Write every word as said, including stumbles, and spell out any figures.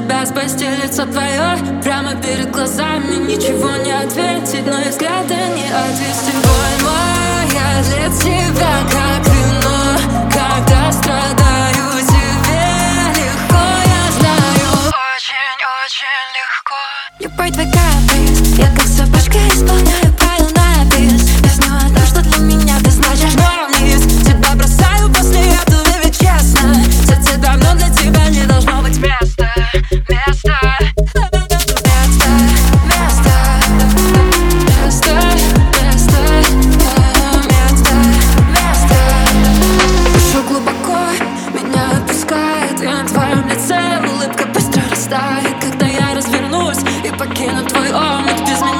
тебя спасти лицо твое прямо перед глазами, ничего не ответить, но и взгляда не отвести. Боль моя для тебя как вино, когда страдаю, тебе легко, я знаю. Очень-очень легко. Любой твой каприз, я как собачка исполняю правила на бис. Без него то, что для меня ты значишь дном вниз. Тебя бросаю после этого, ведь честно, сердце давно для тебя не должно быть места. Место, место, место, место, место, место, место. Душу глубоко меня отпускает, и на твоем лице улыбка быстро растает, когда я развернусь и покину твой омут без меня.